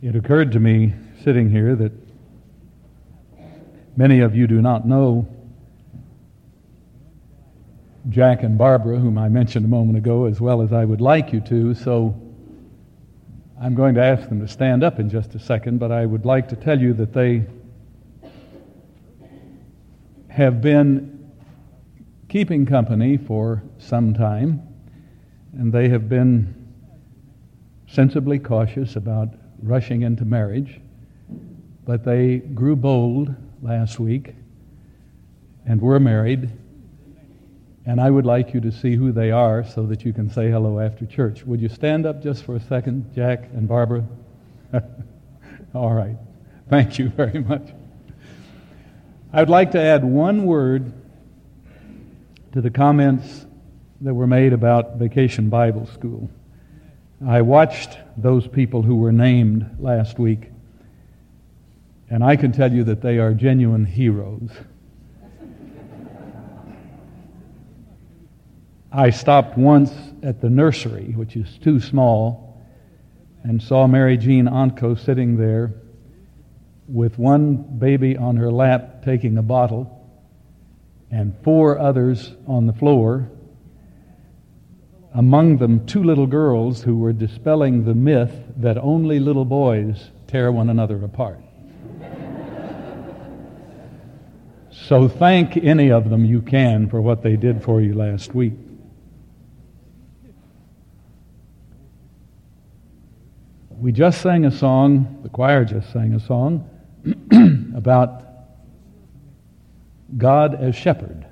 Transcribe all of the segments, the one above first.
It occurred to me, sitting here, that many of you do not know Jack and Barbara, whom I mentioned a moment ago, as well as I would like you to, so I'm going to ask them to stand up in just a second, but I would like to tell you that they have been keeping company for some time, and they have been sensibly cautious about rushing into marriage, but they grew bold last week and were married, and I would like you to see who they are so that you can say hello after church. Would you stand up just for a second, Jack and Barbara? All right. Thank you very much. I'd like to add one word to the comments that were made about Vacation Bible School. I watched those people who were named last week, and I can tell you that they are genuine heroes. I stopped once at the nursery, which is too small, and saw Mary Jean Onco sitting there with one baby on her lap taking a bottle and 4 others on the floor, among them 2 little girls who were dispelling the myth that only little boys tear one another apart. So thank any of them you can for what they did for you last week. We just sang a song, the choir just sang a song, about God as shepherd.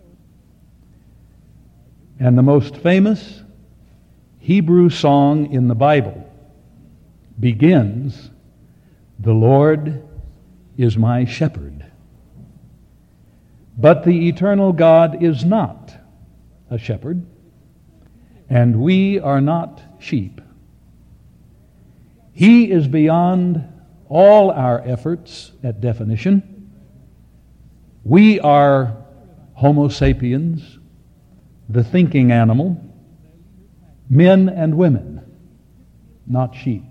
And the most famous Hebrew song in the Bible begins, "The Lord is my shepherd." But the eternal God is not a shepherd, and we are not sheep. He is beyond all our efforts at definition. We are Homo sapiens, the thinking animal, men and women, not sheep.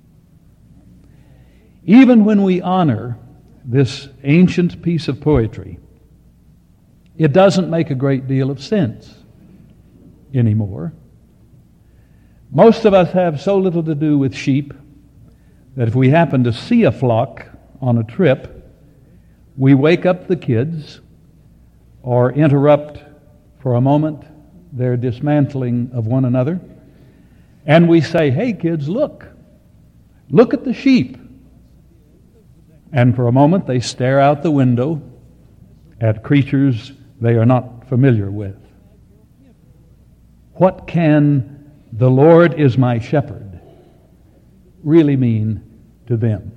Even when we honor this ancient piece of poetry, it doesn't make a great deal of sense anymore. Most of us have so little to do with sheep that if we happen to see a flock on a trip, we wake up the kids or interrupt for a moment their dismantling of one another, and we say, "Hey kids, look at the sheep." And for a moment they stare out the window at creatures they are not familiar with. What can "the Lord is my shepherd" really mean to them?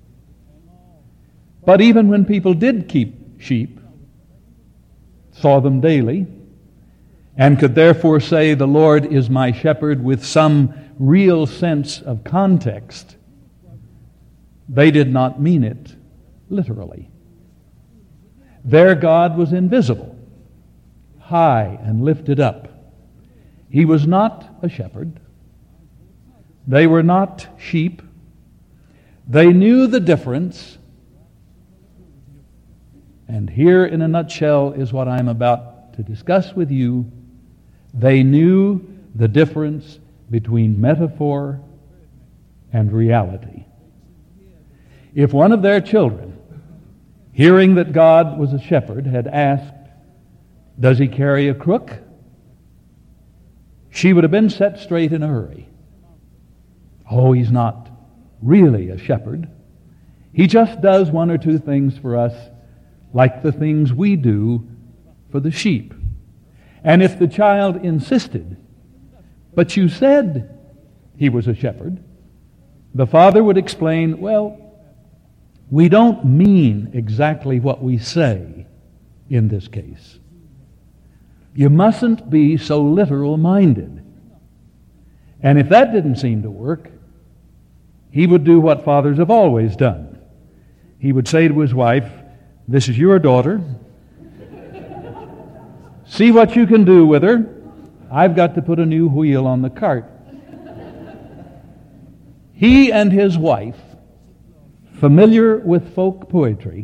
But even when people did keep sheep, saw them daily, and could therefore say, "The Lord is my shepherd" with some real sense of context, they did not mean it literally. Their God was invisible, high and lifted up. He was not a shepherd. They were not sheep. They knew the difference. And here in a nutshell is what I'm about to discuss with you. They knew the difference between metaphor and reality. If one of their children, hearing that God was a shepherd, had asked, "Does he carry a crook?" she would have been set straight in a hurry. "Oh, he's not really a shepherd. He just does 1 or 2 things for us like the things we do for the sheep." And if the child insisted, "But you said he was a shepherd," the father would explain, "Well, we don't mean exactly what we say in this case. You mustn't be so literal-minded." And if that didn't seem to work, he would do what fathers have always done. He would say to his wife, "This is your daughter. See what you can do with her. I've got to put a new wheel on the cart." He and his wife familiar with folk poetry,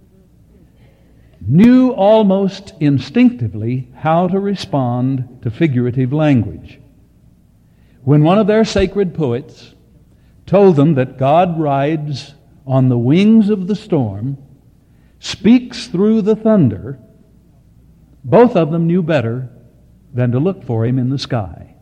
knew almost instinctively how to respond to figurative language. When one of their sacred poets told them that God rides on the wings of the storm, speaks through the thunder, both of them knew better than to look for him in the sky.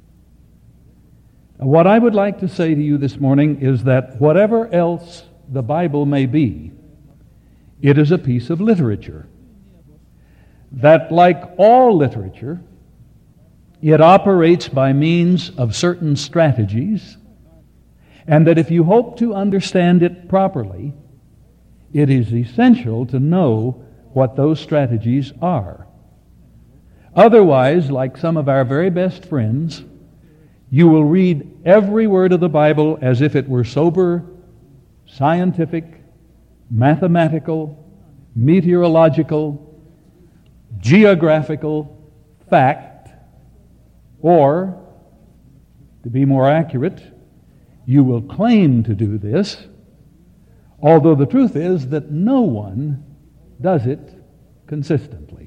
What I would like to say to you this morning is that whatever else the Bible may be, it is a piece of literature. That, like all literature, it operates by means of certain strategies, and that if you hope to understand it properly, it is essential to know what those strategies are. Otherwise, like some of our very best friends, you will read every word of the Bible as if it were sober, scientific, mathematical, meteorological, geographical fact, or, to be more accurate, you will claim to do this, although the truth is that no one does it consistently.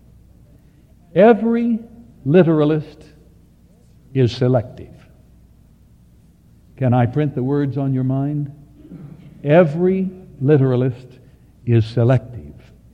Every literalist is selective. Can I print the words on your mind? Every literalist is selective.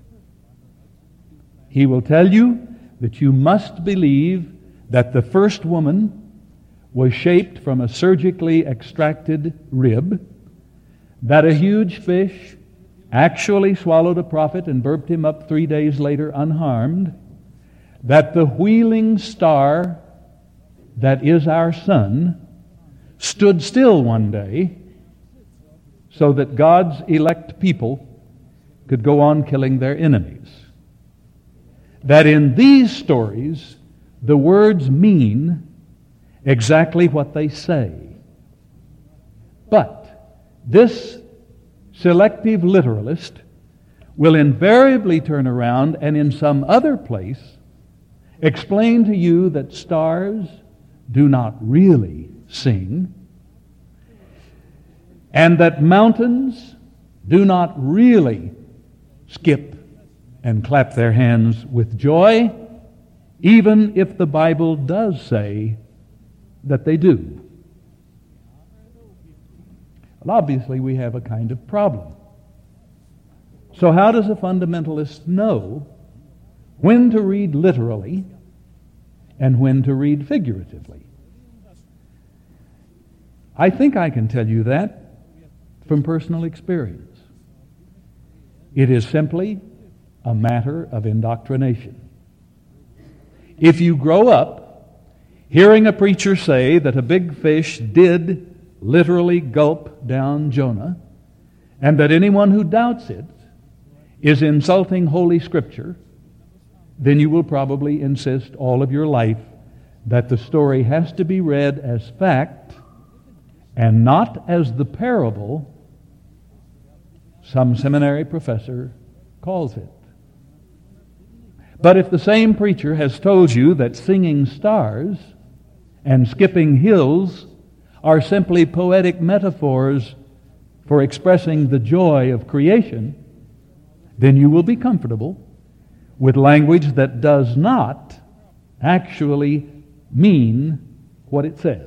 He will tell you that you must believe that the first woman was shaped from a surgically extracted rib, that a huge fish actually swallowed a prophet and burped him up 3 days later unharmed, that the wheeling star that is our sun stood still one day so that God's elect people could go on killing their enemies. That in these stories, the words mean exactly what they say. But this selective literalist will invariably turn around and in some other place explain to you that stars do not really sing, and that mountains do not really skip and clap their hands with joy, even if the Bible does say that they do. Well, obviously, we have a kind of problem. So how does a fundamentalist know when to read literally and when to read figuratively? I think I can tell you that from personal experience. It is simply a matter of indoctrination. If you grow up hearing a preacher say that a big fish did literally gulp down Jonah, and that anyone who doubts it is insulting Holy Scripture, then you will probably insist all of your life that the story has to be read as fact and not as the parable some seminary professor calls it. But if the same preacher has told you that singing stars and skipping hills are simply poetic metaphors for expressing the joy of creation, then you will be comfortable with language that does not actually mean what it says.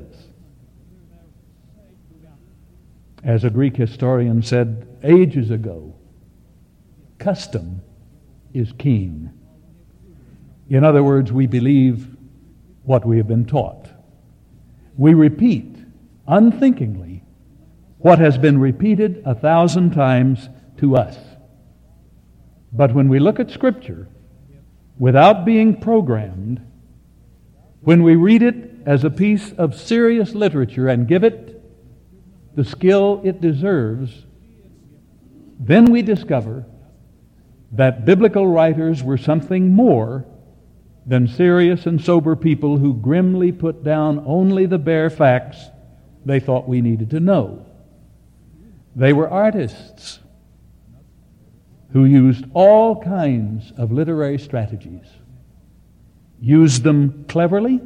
As a Greek historian said ages ago, custom is king. In other words, we believe what we have been taught. We repeat unthinkingly what has been repeated 1,000 times to us. But when we look at Scripture without being programmed, when we read it as a piece of serious literature and give it the skill it deserves, then we discover that biblical writers were something more than serious and sober people who grimly put down only the bare facts they thought we needed to know. They were artists who used all kinds of literary strategies, used them cleverly,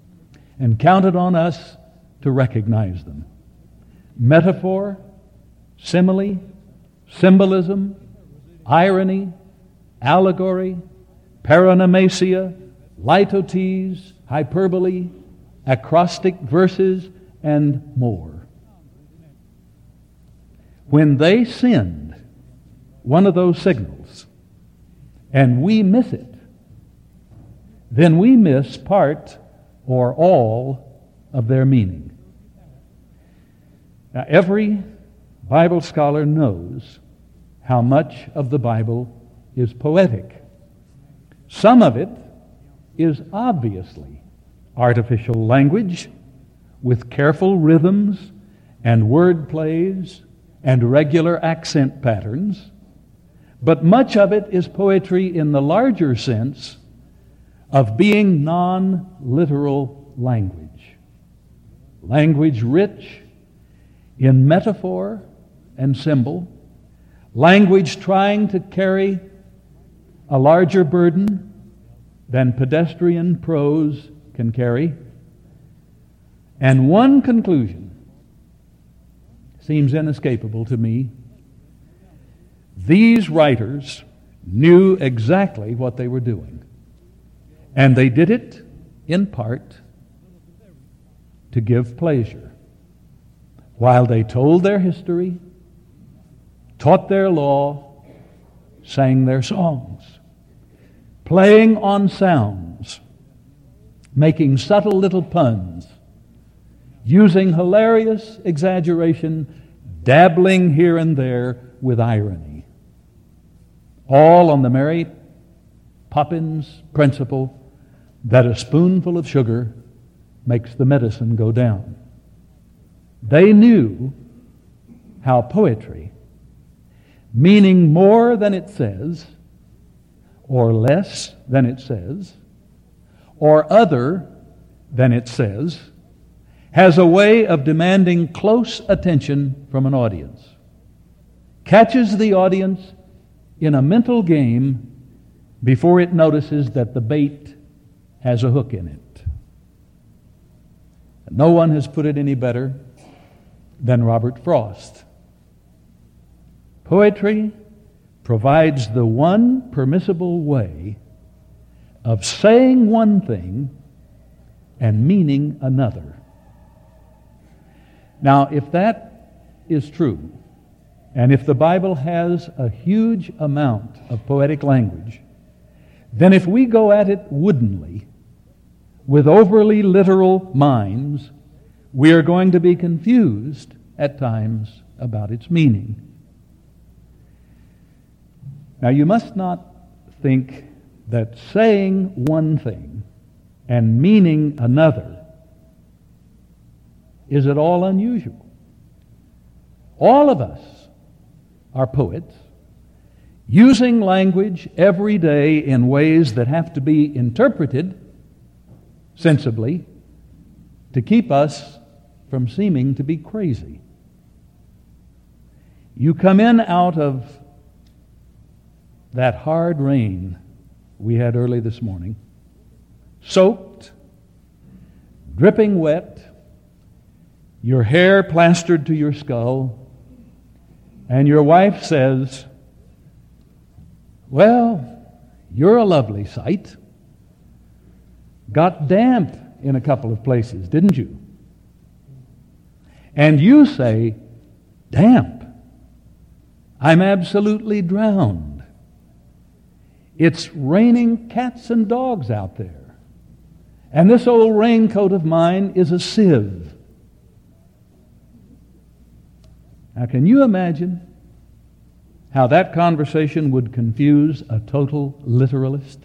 and counted on us to recognize them. Metaphor, simile, symbolism, irony, allegory, paronomasia, litotes, hyperbole, acrostic verses, and more. When they send one of those signals and we miss it, then we miss part or all of their meaning. Now, every Bible scholar knows how much of the Bible is poetic. Some of it is obviously artificial language with careful rhythms and word plays and regular accent patterns, but much of it is poetry in the larger sense of being non-literal language. Language rich in metaphor and symbol, language trying to carry a larger burden than pedestrian prose can carry. And one conclusion seems inescapable to me. These writers knew exactly what they were doing. And they did it, in part, to give pleasure. While they told their history, taught their law, sang their songs, playing on sounds, making subtle little puns, using hilarious exaggeration, dabbling here and there with irony. All on the Mary Poppins principle that a spoonful of sugar makes the medicine go down. They knew how poetry, meaning more than it says, or less than it says, or other than it says, has a way of demanding close attention from an audience. Catches the audience in a mental game before it notices that the bait has a hook in it. No one has put it any better than Robert Frost. Poetry provides the one permissible way of saying one thing and meaning another. Now, if that is true, and if the Bible has a huge amount of poetic language, then if we go at it woodenly, with overly literal minds, we are going to be confused at times about its meaning. Now, you must not think that saying one thing and meaning another is at all unusual. All of us are poets, using language every day in ways that have to be interpreted sensibly to keep us from seeming to be crazy. You come in out of that hard rain we had early this morning, soaked, dripping wet, your hair plastered to your skull, and your wife says, "Well, you're a lovely sight. Got damp in a couple of places, didn't you?" And you say, "Damp? I'm absolutely drowned. It's raining cats and dogs out there. And this old raincoat of mine is a sieve." Now, can you imagine how that conversation would confuse a total literalist?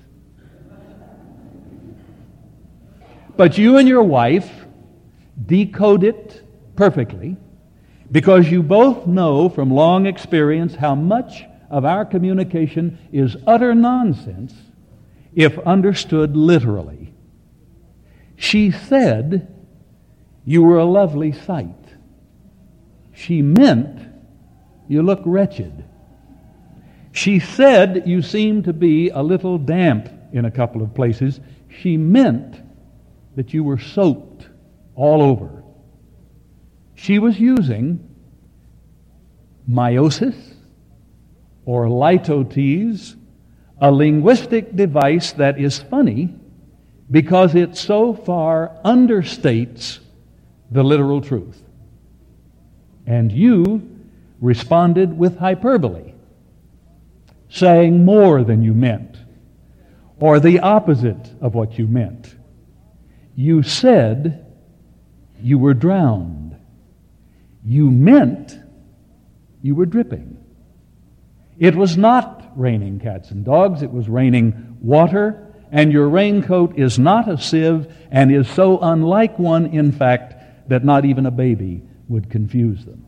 But you and your wife decode it perfectly because you both know from long experience how much of our communication is utter nonsense if understood literally. She said you were a lovely sight. She meant you look wretched. She said you seem to be a little damp in a couple of places. She meant that you were soaked all over. She was using meiosis or litotes, a linguistic device that is funny because it so far understates the literal truth. And you responded with hyperbole, saying more than you meant, or the opposite of what you meant. You said you were drowned. You meant you were dripping. It was not raining cats and dogs, it was raining water, and your raincoat is not a sieve and is so unlike one, in fact, that not even a baby would confuse them.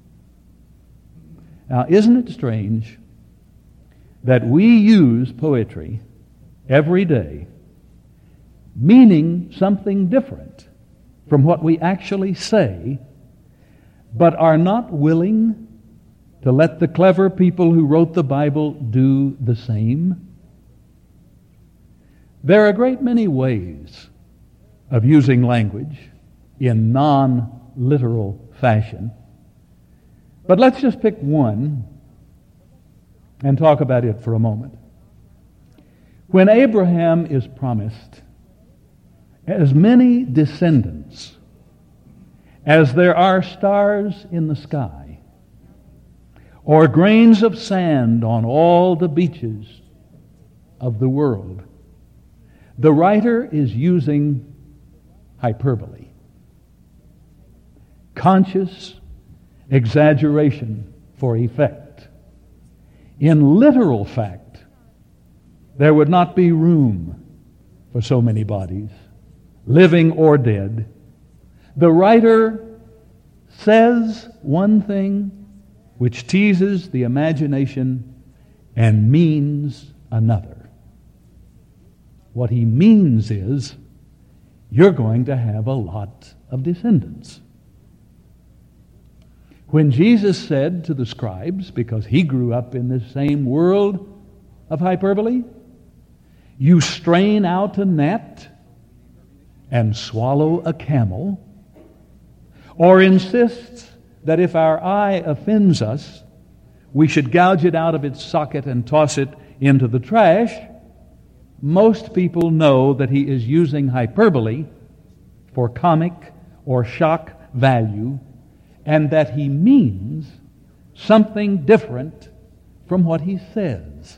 Now, isn't it strange that we use poetry every day meaning something different from what we actually say, but are not willing to let the clever people who wrote the Bible do the same? There are a great many ways of using language in non-literal fashion, but let's just pick one and talk about it for a moment. When Abraham is promised as many descendants as there are stars in the sky, or grains of sand on all the beaches of the world, the writer is using hyperbole, conscious exaggeration for effect. In literal fact, there would not be room for so many bodies, living or dead. The writer says one thing which teases the imagination and means another. What he means is, you're going to have a lot of descendants. When Jesus said to the scribes, because he grew up in this same world of hyperbole, you strain out a net and swallow a camel, or insists that if our eye offends us, we should gouge it out of its socket and toss it into the trash, most people know that he is using hyperbole for comic or shock value, and that he means something different from what he says.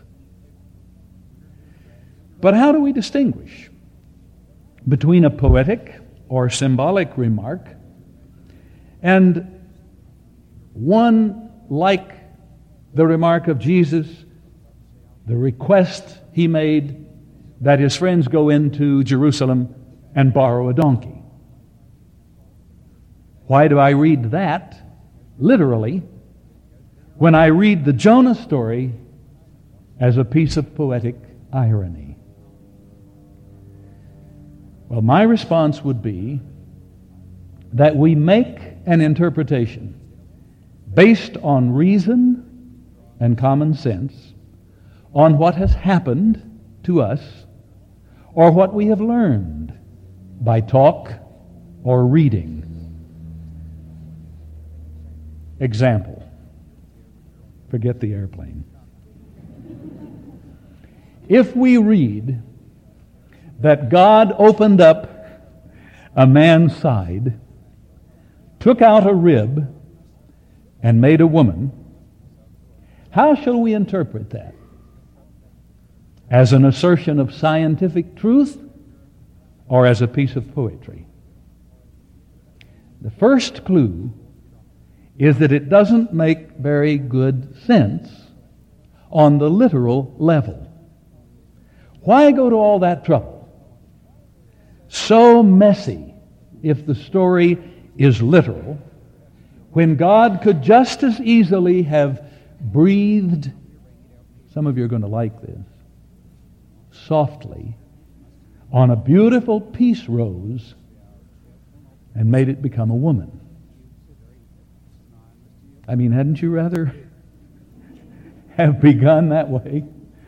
But how do we distinguish between a poetic or symbolic remark and one like the remark of Jesus, the request he made that his friends go into Jerusalem and borrow a donkey? Why do I read that literally when I read the Jonah story as a piece of poetic irony? Well, my response would be that we make an interpretation based on reason and common sense on what has happened to us or what we have learned by talk or reading. Example. Forget the airplane. If we read that God opened up a man's side, took out a rib, and made a woman, how shall we interpret that? As an assertion of scientific truth or as a piece of poetry? The first clue is that it doesn't make very good sense on the literal level. Why go to all that trouble? So messy if the story is literal, when God could just as easily have breathed, some of you are going to like this, softly on a beautiful peace rose and made it become a woman. I mean, hadn't you rather have begun that way?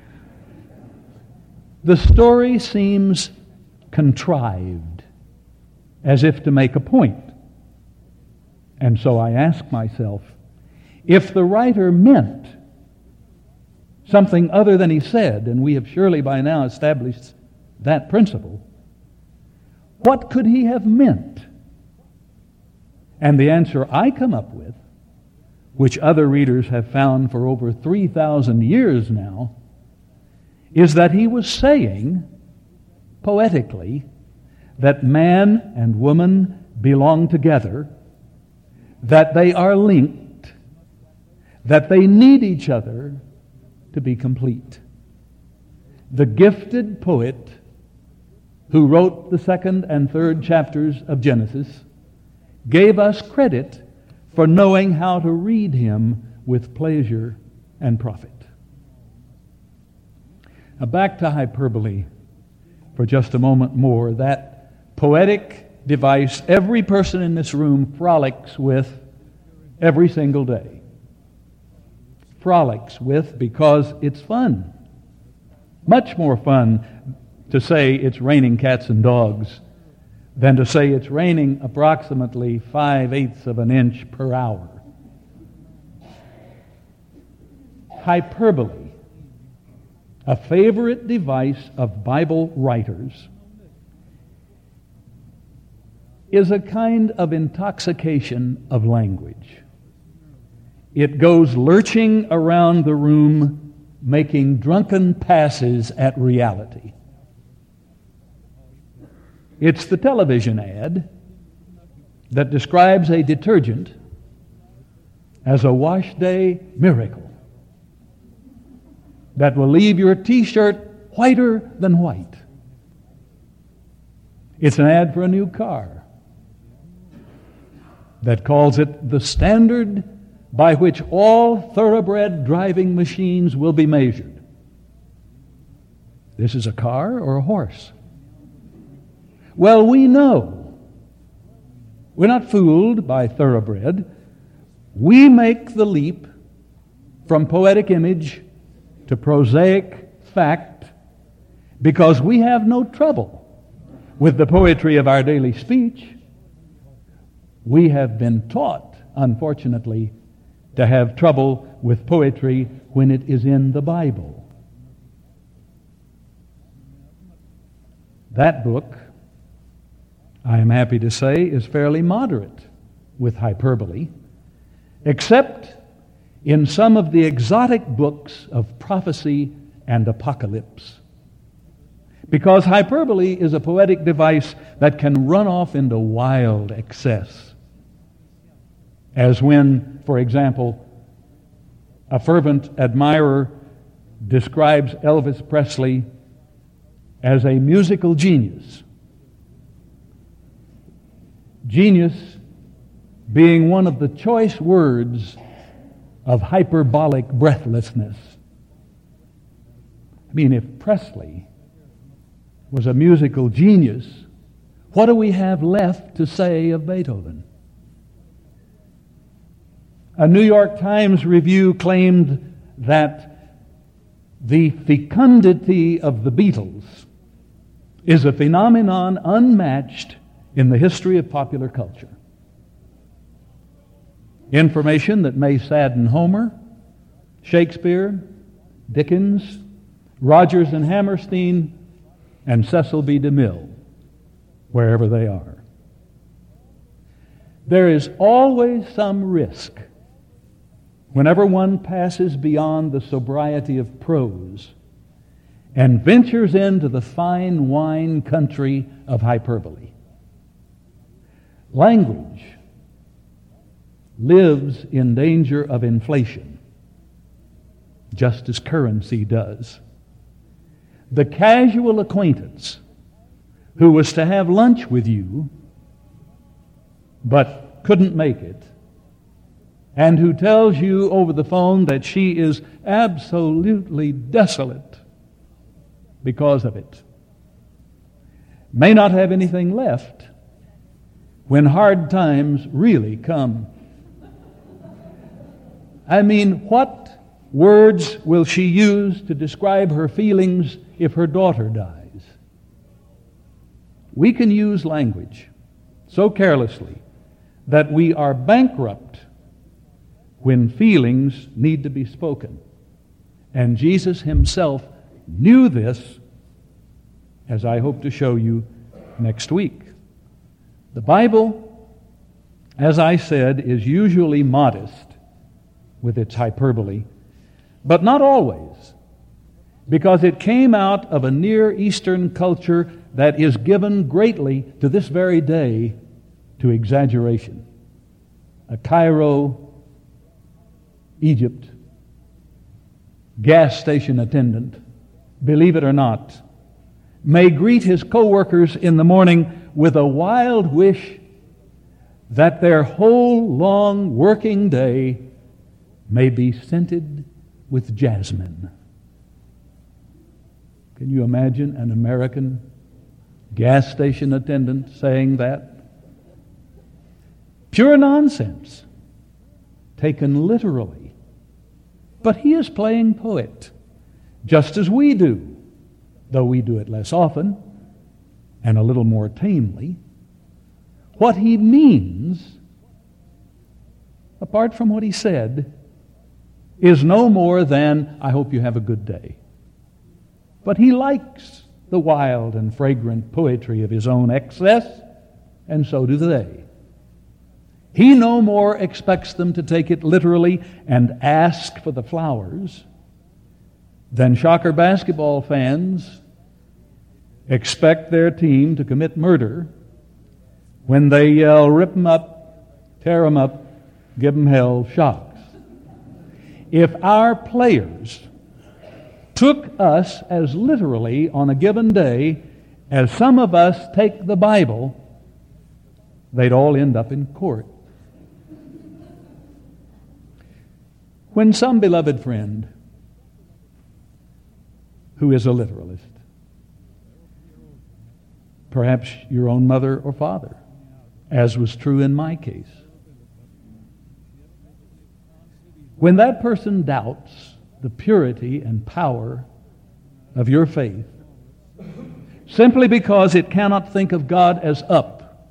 The story seems contrived, as if to make a point. And so I ask myself, If the writer meant something other than he said, and we have surely by now established that principle, what could he have meant? And the answer I come up with, which other readers have found for over 3,000 years now, is that he was saying, poetically, that man and woman belong together, that they are linked, that they need each other to be complete. The gifted poet who wrote the second and third chapters of Genesis gave us credit for knowing how to read him with pleasure and profit. Now back to hyperbole for just a moment more. That poetic device every person in this room frolics with every single day. Frolics with because it's fun. Much more fun to say it's raining cats and dogs than to say it's raining approximately 5/8 of an inch per hour. Hyperbole, a favorite device of Bible writers, is a kind of intoxication of language. It goes lurching around the room, making drunken passes at reality. It's the television ad that describes a detergent as a wash day miracle that will leave your t-shirt whiter than white. It's an ad for a new car that calls it the standard by which all thoroughbred driving machines will be measured. This is a car or a horse? Well, we know. We're not fooled by thoroughbred. We make the leap from poetic image to prosaic fact because we have no trouble with the poetry of our daily speech. We have been taught, unfortunately, to have trouble with poetry when it is in the Bible. That book, I am happy to say, is fairly moderate with hyperbole, except in some of the exotic books of prophecy and apocalypse. Because hyperbole is a poetic device that can run off into wild excess. As when, for example, a fervent admirer describes Elvis Presley as a musical genius. Genius being one of the choice words of hyperbolic breathlessness. I mean, if Presley was a musical genius, what do we have left to say of Beethoven? A New York Times review claimed that the fecundity of the Beatles is a phenomenon unmatched in the history of popular culture. Information that may sadden Homer, Shakespeare, Dickens, Rodgers and Hammerstein, and Cecil B. DeMille, wherever they are. There is always some risk whenever one passes beyond the sobriety of prose and ventures into the fine wine country of hyperbole. Language lives in danger of inflation, just as currency does. The casual acquaintance who was to have lunch with you but couldn't make it, and who tells you over the phone that she is absolutely desolate because of it, may not have anything left when hard times really come. I mean, what words will she use to describe her feelings if her daughter dies? We can use language so carelessly that we are bankrupt when feelings need to be spoken. And Jesus himself knew this, as I hope to show you next week. The Bible, as I said, is usually modest with its hyperbole, but not always, because it came out of a Near Eastern culture that is given greatly to this very day to exaggeration. A Cairo, Egypt, gas station attendant, believe it or not, may greet his co-workers in the morning with a wild wish that their whole long working day may be scented with jasmine. Can you imagine an American gas station attendant saying that? Pure nonsense, taken literally. But he is playing poet, just as we do, though we do it less often and a little more tamely. What he means, apart from what he said, is no more than, I hope you have a good day. But he likes the wild and fragrant poetry of his own excess, and so do they. He no more expects them to take it literally and ask for the flowers than Shocker basketball fans expect their team to commit murder when they yell, rip 'em up, tear 'em up, give 'em hell, shocks. If our players took us as literally on a given day as some of us take the Bible, they'd all end up in court. When some beloved friend who is a literalist, perhaps your own mother or father, as was true in my case, when that person doubts the purity and power of your faith, simply because it cannot think of God as up,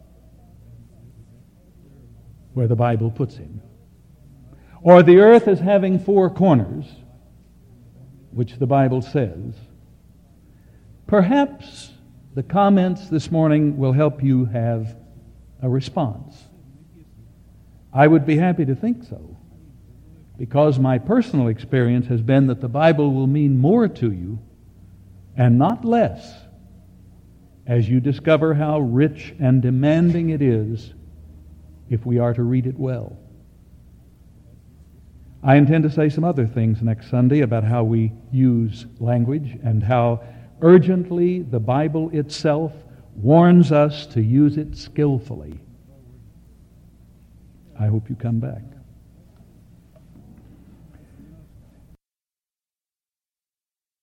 where the Bible puts him, or the earth as having four corners, which the Bible says, perhaps the comments this morning will help you have a response. I would be happy to think so, because my personal experience has been that the Bible will mean more to you and not less as you discover how rich and demanding it is if we are to read it well. I intend to say some other things next Sunday about how we use language and how urgently the Bible itself warns us to use it skillfully. I hope you come back.